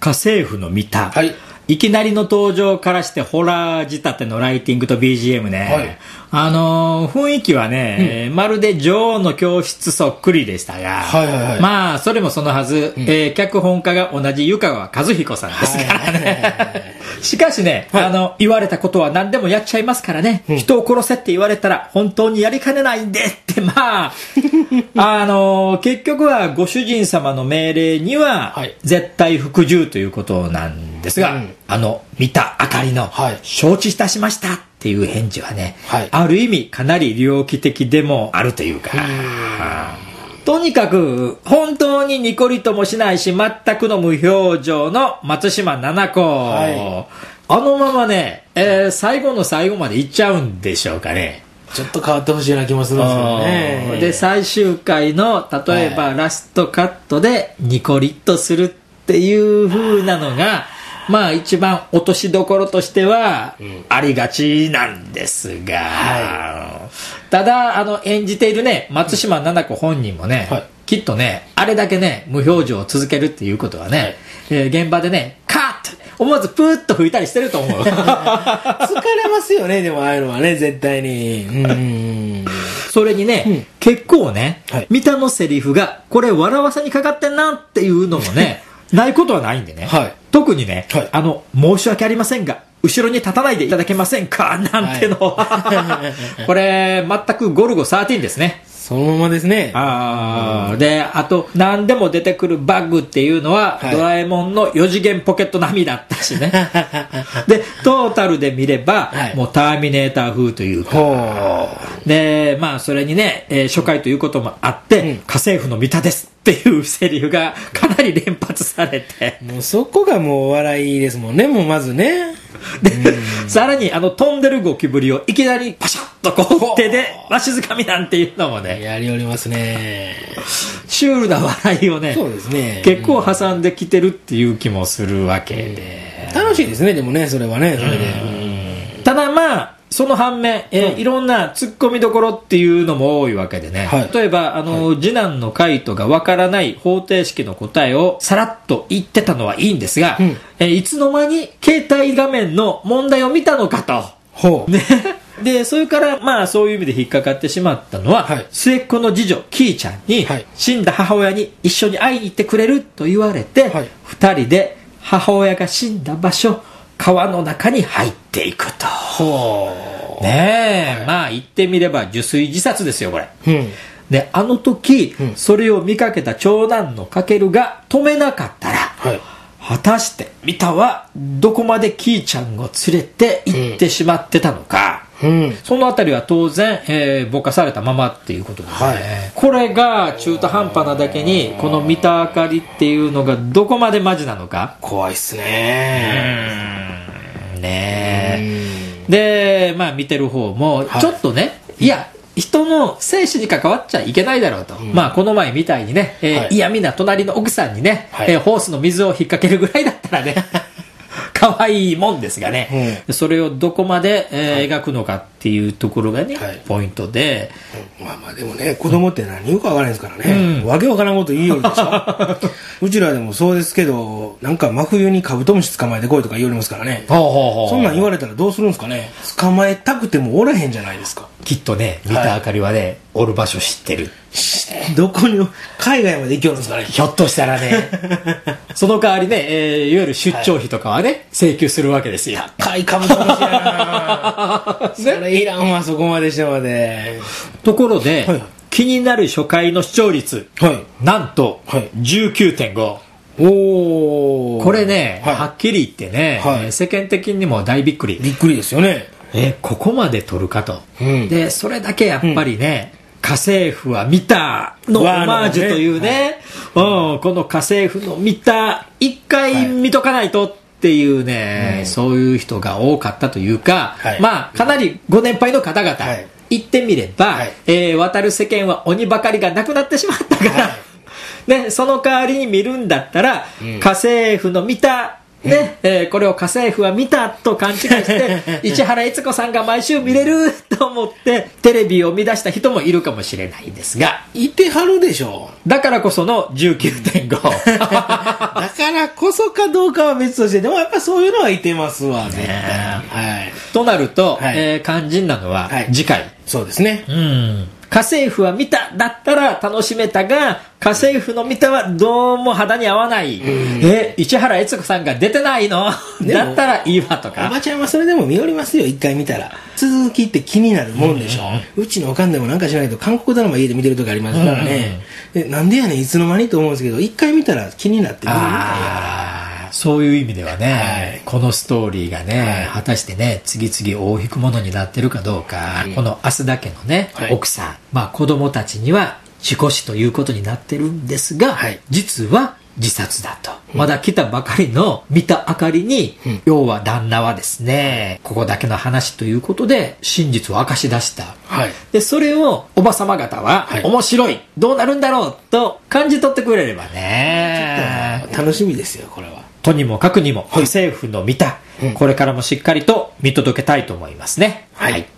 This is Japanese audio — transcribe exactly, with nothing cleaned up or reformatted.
家政婦の見た、 はい、 いきなりの登場からしてホラー仕立てのライティングと ビージーエム ね、はい、あのー、雰囲気はね、うん、まるで女王の教室そっくりでしたが、はいはいはい、まあそれもそのはず、うん、えー、脚本家が同じ湯川和彦さんですからね、はいはいはい、しかしね、はい、あの言われたことは何でもやっちゃいますからね、うん、人を殺せって言われたら本当にやりかねないんでってまああのー、結局はご主人様の命令には絶対服従ということなんですが、うん、あの見たあかりの、はい、承知いたしましたっていう返事はね、はい、ある意味かなり猟奇的でもあるというか、とにかく本当にニコリともしないし全くの無表情の松島菜々子、はい、あのままね、えー、最後の最後までいっちゃうんでしょうかね。 ちょっと変わってほしいような気もするんですよね。 で最終回の例えばラストカットでニコリとするっていう風なのがまあ一番落としどころとしてはありがちなんですが、はい、ただあの演じているね松島菜々子本人もね、はい、きっとねあれだけね無表情を続けるっていうことはね、はい、えー、現場でねカッと思わずプーッと吹いたりしてると思う疲れますよね。でもああいうのはね絶対にうん、 それにね、うん、結構ね、はい、三田のセリフがこれ笑わせにかかってんなっていうのもねないことはないんでね、はい、特にね、はい、あの申し訳ありませんが後ろに立たないでいただけませんかなんてのは、はい、これ全くゴルゴじゅうさんですね。 そのままですね。 あ、うん、であと何でも出てくるバッグっていうのは、はい、ドラえもんのよ次元ポケット並みだったしねでトータルで見れば、はい、もうターミネーター風というかで、まあそれにね、えー、初回ということもあって、うん、家政婦の三田ですっていうセリフがかなり連発されてもうそこがもう笑いですもんね。もうまずねで、うん、さらにあの飛んでるゴキブリをいきなりパシャッとこう手でわしづかみなんていうのもねやりおりますね。 シュールな笑いをね、 そうですね、 結構挟んできてるっていう気もするわけで、 うん、楽しいですね。でもねそれはねそれで、 うん、ただまあその反面、えーうん、いろんな突っ込みどころっていうのも多いわけでね、はい、例えばあの、はい、次男のカイトがわからない方程式の答えをさらっと言ってたのはいいんですが、うん、えー、いつの間に携帯画面の問題を見たのかと、 ほう、ね、 でそれからまあそういう意味で引っかかってしまったのは、はい、末っ子の次女キーちゃんに、はい、死んだ母親に一緒に会いに行ってくれると言われて、はい、ふたりで母親が死んだ場所川の中に入っていくと。ほうねえ、はい、まあ言ってみれば受水自殺ですよこれ、うん、であの時、うん、それを見かけた長男のかけるが止めなかったら、はい、果たして三田はどこまでキーちゃんを連れて行ってしまってたのか、うん、そのあたりは当然、えー、ぼかされたままっていうことですね、はい、これが中途半端なだけにこの三田あかりっていうのがどこまでマジなのか怖いっすね。 うんねえでまあ見てる方もちょっとね、はい、いや人の生死に関わっちゃいけないだろうと、うん、まあこの前みたいにね、えーはい、嫌味な隣の奥さんにね、はい、えー、ホースの水を引っ掛けるぐらいだったらね可愛いもんですがね、うん、それをどこまで、えーはい、描くのかっていうところがね、はい、ポイントで、 うん、まあまあでもね子供って何言うか分からないですからね、うん、わけわからんこと言いよるでしょうちらでもそうですけどなんか真冬にカブトムシ捕まえてこいとか言われますからね、はあはあ、そんなん言われたらどうするんですかね。捕まえたくてもおらへんじゃないですか。 きっとね三田あかりはね、はい、おる場所知ってる。 どこに海外まで行けるんですかね。 ひょっとしたらねその代わりね、えー、いわゆる出張費とかはね、はい、請求するわけですよ。 高いカブトムシやなそれいらんわそこまでしてまで。 ところで、はい、気になる初回の視聴率、はい、なんと、はい、じゅうきゅうてんご。おこれね、はい、はっきり言ってね、はい、世間的にも大びっくりびっくりですよね。 えここまで撮るかと、うん、でそれだけやっぱりね、うん、家政婦は見たのオマージュというね、はい、うん、この家政婦の見た一回見とかないとっていうね、はい、そういう人が多かったというか、はい、まあかなりご年配の方々、はい、言ってみれば、はい、えー、渡る世間は鬼ばかりがなくなってしまったから、はい、ね、その代わりに見るんだったら、うん、家政婦の見たね、えー、これを家政婦は見たと勘違いして市原悦子さんが毎週見れると思ってテレビを見出した人もいるかもしれないんですが、 いてはるでしょう。だからこその じゅうきゅうてんご だからこそかどうかは別として、でもやっぱそういうのはいてますわね。 はい、となると、はい、えー、肝心なのは次回、はい、 そうですね。 うん、家政婦は見ただったら楽しめたが、家政婦の見たはどうも肌に合わない。え、市原悦子さんが出てないのだったらいいわとか。 おばちゃんはそれでも見よりますよ、一回見たら。続きって気になるもんでしょ。う, うちのおかんでもなんかしないと韓国ドラマ家で見てる時ありますからね。でなんでやねんいつの間にと思うんですけど、一回見たら気になって見るみたいや。 そういう意味ではね、はい、このストーリーがね、はい、果たしてね、次々大引くものになってるかどうか、うん、この増田家のね、はい、奥さん、まあ子供たちには事故死ということになってるんですが、はい、実は自殺だと。うん、まだ来たばかりの見た明かりに、うん、要は旦那はですね、ここだけの話ということで真実を明かし出した。はい、で、それをおばさま方は、はい、面白い、どうなるんだろうと感じ取ってくれればね。 ちょっと楽しみですよ、これは。 とにもかくにも、家政婦の見た、うん、これからもしっかりと見届けたいと思いますね。はい、はい。